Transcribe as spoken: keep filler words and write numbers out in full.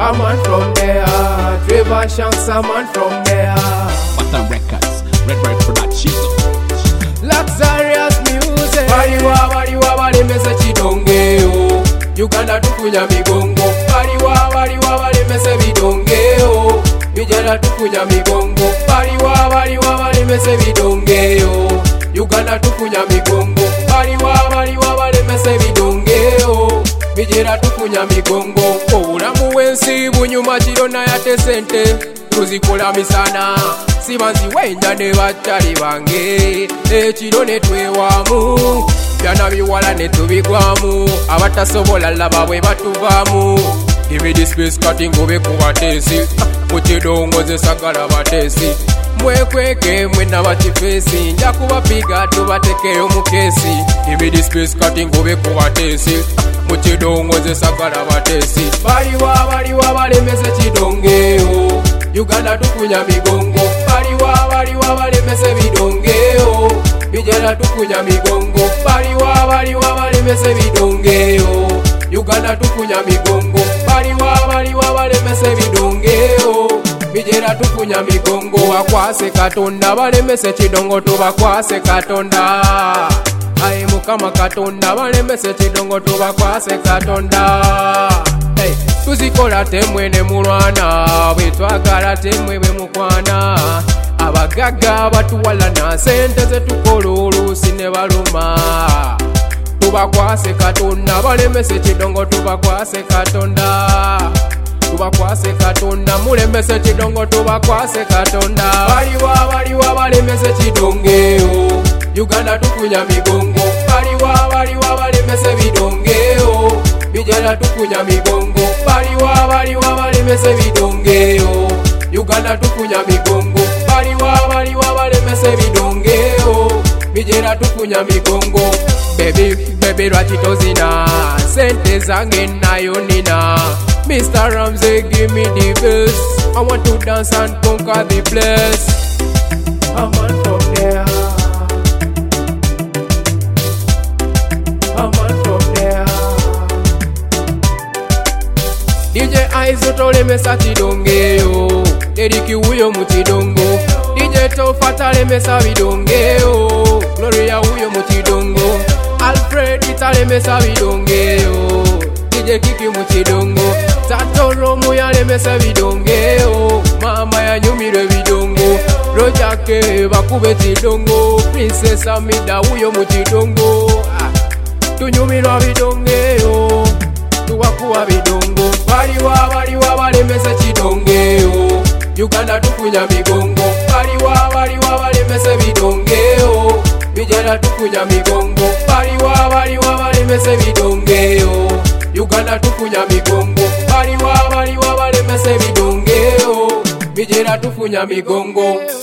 a man from there. Trevor Shanks, a man from there. Pattern Records, Red Bird Production. Luxurious music. Baliwa baliwa balemesa chidongeo. Uganda tukunya migongo. Baliwa baliwa balemesa bidongeo. Vijana tukunya migongo. Baliwa baliwa balemesa bidongeo. Uganda tukunya migongo. Baliwa baliwa balemesa bidongeo. Vijana tukunya migongo. Obulamu bw'ensi bunyuma kirona yate sente. Tuzikola misana sibanzi wenda ne bakyali bange ekiro ne twewamu byana biwala ne tubigwamu abatasobola laba bwe batuvaamu give me this space cutting gobe ku batesi mukidongoze sagala batesi mwekweke mwena bakifesi nja kubapiga tubatekeyo mu kesi give me this space cutting gobe ku batesi mukidongoze sagala batesi baliwa baliwa balemese kidongeo Uganda tukunya migongo. Baliwa baliwa balemese bidongeo. Vijana tukunya migongo. Baliwa baliwa balemese bidongeo. Uganda tukunya migongo. Baliwa baliwa balemese bidongeo. Vijana tukunya migongo. Wakwase Katonda balemese kidongo tubakwase Katonda. Aye Mukama Katonda balemese kidongo tubakwase Katonda. Hey, tuzikola temwe ne mulwana bwe twagala temwe bwe mukwana abagaga batuwala na sente ze tukola oluusi ne baluma tubakwase Katonda balemese kidongo tubakwase Katonda tubakwase Katonda mulemese kidongo tubakwase Katonda baliwa baliwa balemese kidongeo Uganda tukunya migongo baliwa baliwa balemese bidongeo Vijana tukunya migongo. Baliwa baliwa balemese bidongeo. Uganda tukunya migongo. Baliwa baliwa balemese bidongeo. Vijana tukunya migongo. Baby, baby rachitozina sente zange nayo nina. Mister Ramsey give me the verse. I want to dance and conquer the place. I'm on from there. I'm on from there. D J Aizo tolemesa kidongeo. Deriki huyo mukidongo. D J Tofa talemesa bidongeo. Gloria huyo mukidongo. Alfred talemesa bidongeo. D J Kiki mukidongo. Tato Romu yalemesa bidongeo. Mama yanyumire bidongo. Roja ke bakube kidongo. Princess Amida huyo mukidongo. Ah, tunyumirwa bidongeo. Tuwakuwa bidongo. Baliwa baliwa balemese kidongeo. Uganda tukunya migongo. Baliwa baliwa balemese bidongeo. Vijana tukunya migongo. Baliwa baliwa balemese bidongeo. Uganda tukunya migongo. Baliwa baliwa balemese bidongeo. Vijana tukunya migongo.